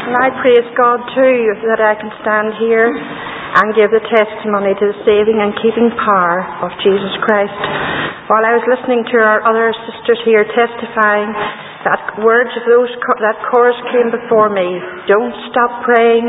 And I praise God too that I can stand here and give the testimony to the saving and keeping power of Jesus Christ. While I was listening to our other sisters here testifying, that words of that chorus came before me. Don't stop praying.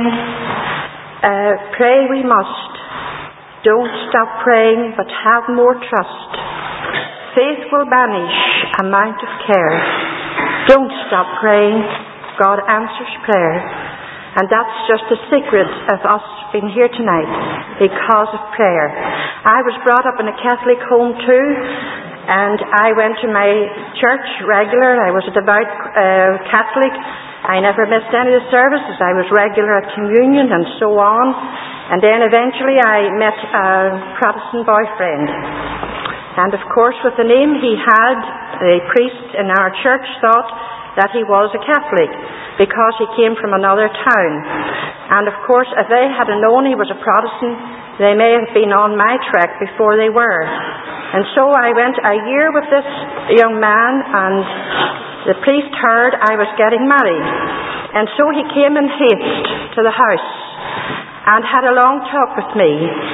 Pray we must. Don't stop praying, but have more trust. Faith will banish a mount of care. Don't stop praying. God answers prayer. And that's just the secret of us being here tonight, because of prayer. I was brought up in a Catholic home too, and I went to my church regular. I was a devout Catholic. I never missed any of the services. I was regular at communion and so on. And then eventually I met a Protestant boyfriend. And of course, with the name he had, the priest in our church thought that he was a Catholic because he came from another town. And of course, if they had known he was a Protestant, they may have been on my track before they were. And so I went a year with this young man, and the priest heard I was getting married. And so he came in haste to the house and had a long talk with me.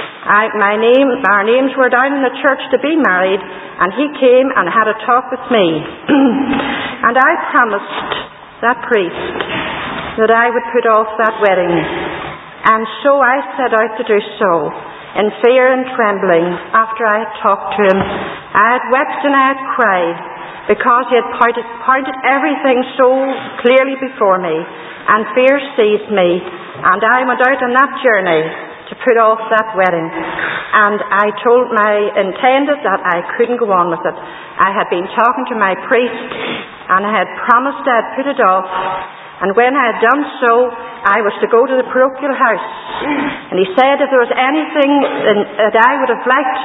Our names were down in the church to be married, and he came and had a talk with me. And I promised that priest that I would put off that wedding. And so I set out to do so, in fear and trembling. After I had talked to him, I had wept and I had cried, because he had pointed everything so clearly before me, and fear seized me, and I went out on that journey to put off that wedding. And I told my intended that I couldn't go on with it. I had been talking to my priest, and I had promised I'd put it off. And when I had done so, I was to go to the parochial house. And he said if there was anything that I would have liked,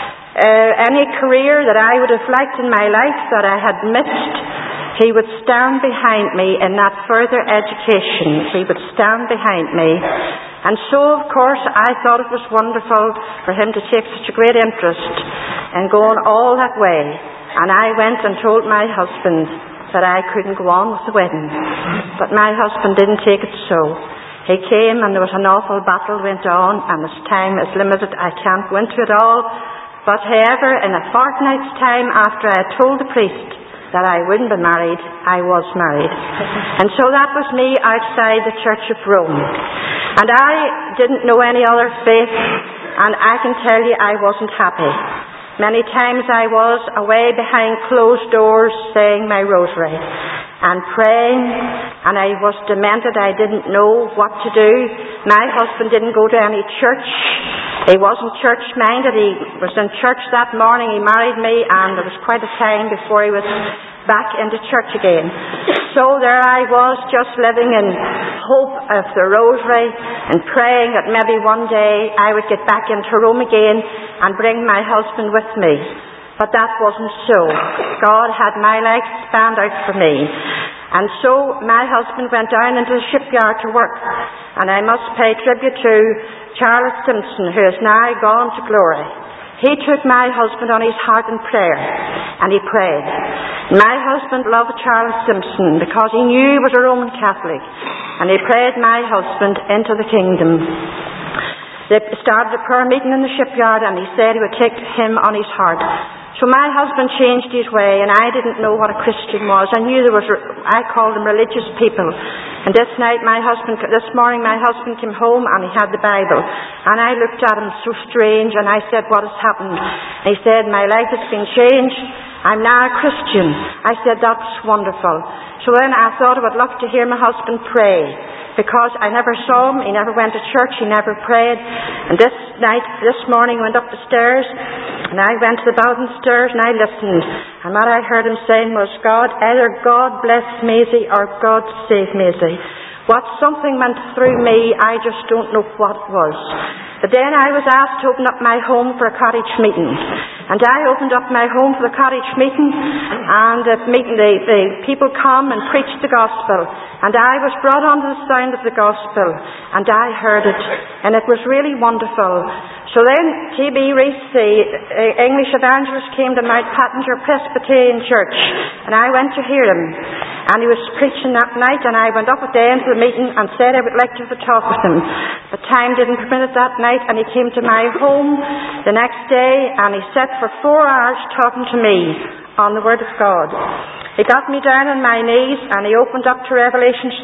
any career that I would have liked in my life that I had missed, he would stand behind me in that further education. He would stand behind me. And so, of course, I thought it was wonderful for him to take such a great interest in going all that way. And I went and told my husband that I couldn't go on with the wedding. But my husband didn't take it so. He came, and there was an awful battle went on, and as time is limited, I can't go into it all. But however, in a fortnight's time after I had told the priest that I wouldn't be married, I was married. And so that was me outside the Church of Rome. And I didn't know any other faith, and I can tell you I wasn't happy. Many times I was away behind closed doors saying my rosary and praying, and I was demented. I didn't know what to do. My husband didn't go to any church. He wasn't church-minded. He was in church that morning. He married me, and there was quite a time before he was back into church again. So there I was, just living in hope of the rosary and praying that maybe one day I would get back into Rome again and bring my husband with me. But that wasn't so. God had my life spanned out for me. And so my husband went down into the shipyard to work. And I must pay tribute to Charles Simpson, who is now gone to glory. He took my husband on his heart in prayer, and he prayed. My husband loved Charles Simpson because he knew he was a Roman Catholic, and he prayed my husband into the kingdom. They started a prayer meeting in the shipyard, and he said he would take him on his heart. So my husband changed his way, and I didn't know what a Christian was. I knew I called them religious people. And this morning my husband came home and he had the Bible. And I looked at him so strange, and I said, what has happened? And he said, my life has been changed. I'm now a Christian. I said, that's wonderful. So then I thought I would love to hear my husband pray, because I never saw him. He never went to church. He never prayed. And this morning, I went up the stairs, and I went to the balcony stairs, and I listened. And what I heard him saying was, either God bless Maisie or God save Maisie. Something went through me, I just don't know what it was. But then I was asked to open up my home for a cottage meeting. And I opened up my home for the cottage meeting, and at meeting the people come and preach the gospel. And I was brought onto the sound of the gospel, and I heard it. And it was really wonderful. So then T.B. Reese, the English evangelist, came to Mount Pattinger Presbyterian Church, and I went to hear him. And he was preaching that night, and I went up at the end of the meeting and said I would like to have a talk with him. But time didn't permit it that night, and he came to my home the next day, and he sat for 4 hours talking to me on the Word of God. He got me down on my knees, and he opened up to Revelations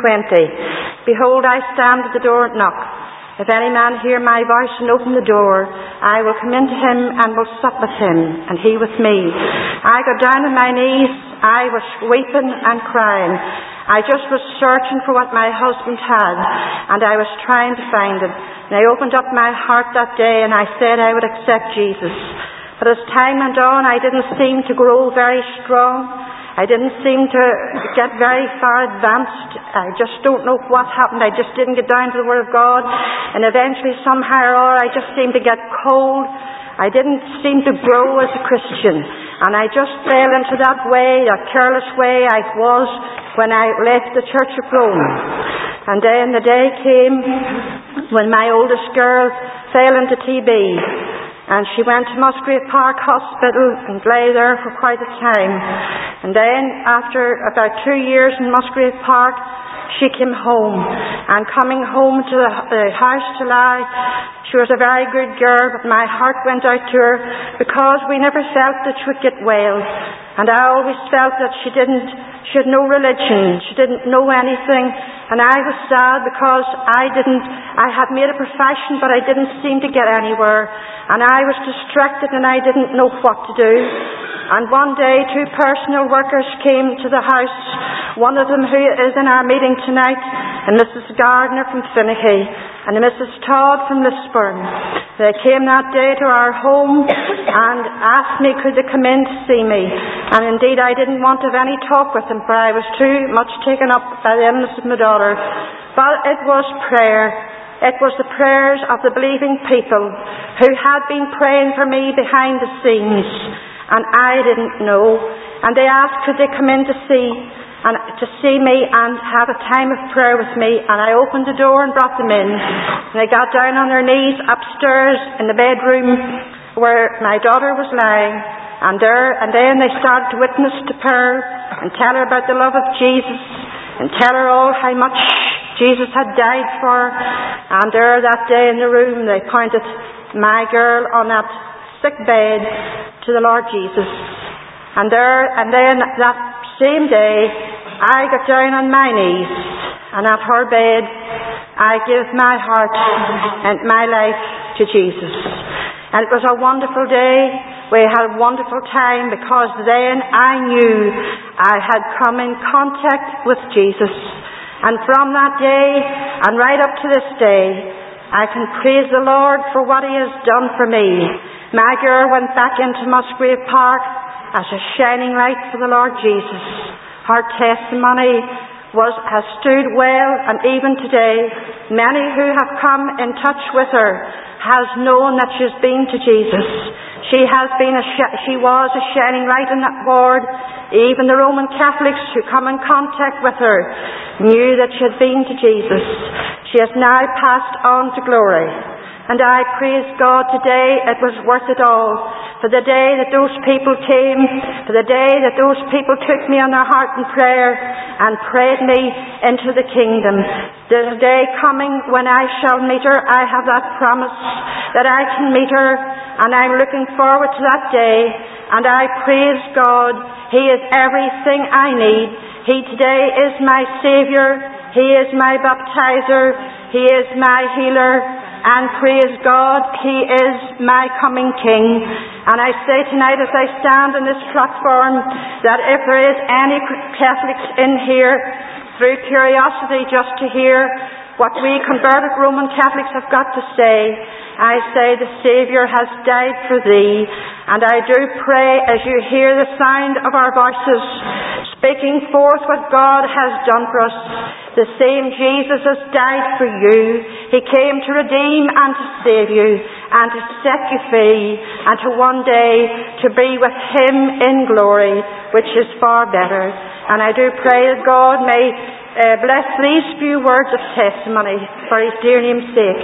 3:20. Behold, I stand at the door and knock. If any man hear my voice and open the door, I will come into him and will sup with him, and he with me. I got down on my knees. I was weeping and crying. I just was searching for what my husband had, and I was trying to find it. And I opened up my heart that day, and I said I would accept Jesus. But as time went on, I didn't seem to grow very strong. I didn't seem to get very far advanced. I just don't know what happened. I just didn't get down to the Word of God. And eventually, somehow or other, I just seemed to get cold. I didn't seem to grow as a Christian. And I just fell into that way, that careless way I was when I left the Church of Rome. And then the day came when my oldest girl fell into TB. And she went to Musgrave Park Hospital and lay there for quite a time. And then, after about 2 years in Musgrave Park, she came home. And coming home to the house to lie, she was a very good girl, but my heart went out to her because we never felt that she would get well. And I always felt that she had no religion, she didn't know anything. And I was sad because I had made a profession, but I didn't seem to get anywhere. And I was distracted and I didn't know what to do. And one day 2 personal workers came to the house, one of them who is in our meeting tonight, and Mrs. Gardner from Finnehy, and Mrs. Todd from Lisburn. They came that day to our home and asked me could they come in to see me. And indeed I didn't want to have any talk with them, for I was too much taken up by the illness of my daughter. But it was prayer. It was the prayers of the believing people who had been praying for me behind the scenes, and I didn't know. And they asked could they come in to see me and have a time of prayer with me. And I opened the door and brought them in. And they got down on their knees upstairs in the bedroom where my daughter was lying. And then they started to witness to her and tell her about the love of Jesus and tell her all how much Jesus had died for her. And there that day in the room they pointed my girl on that sick bed to the Lord Jesus. And then that same day I got down on my knees, and at her bed I gave my heart and my life to Jesus. And it was a wonderful day. We had a wonderful time because then I knew I had come in contact with Jesus. And from that day and right up to this day, I can praise the Lord for what He has done for me. My girl went back into Musgrave Park as a shining light for the Lord Jesus. Her testimony has stood well, and even today, many who have come in touch with her has known that she has been to Jesus. She was a shining light in that ward. Even the Roman Catholics who come in contact with her knew that she had been to Jesus. She has now passed on to glory. And I praise God today, it was worth it all. For the day that those people came, for the day that those people took me on their heart in prayer and prayed me into the kingdom. There's a day coming when I shall meet her. I have that promise that I can meet her, and I'm looking forward to that day. And I praise God. He is everything I need. He today is my Saviour. He is my baptizer. He is my healer. And praise God, He is my coming King. And I say tonight as I stand on this platform that if there is any Catholics in here through curiosity just to hear what we converted Roman Catholics have got to say, I say the Saviour has died for thee. And I do pray as you hear the sound of our voices speaking forth what God has done for us. The same Jesus has died for you. He came to redeem and to save you and to set you free and to one day to be with Him in glory, which is far better. And I do pray that God may bless these few words of testimony for His dear name's sake.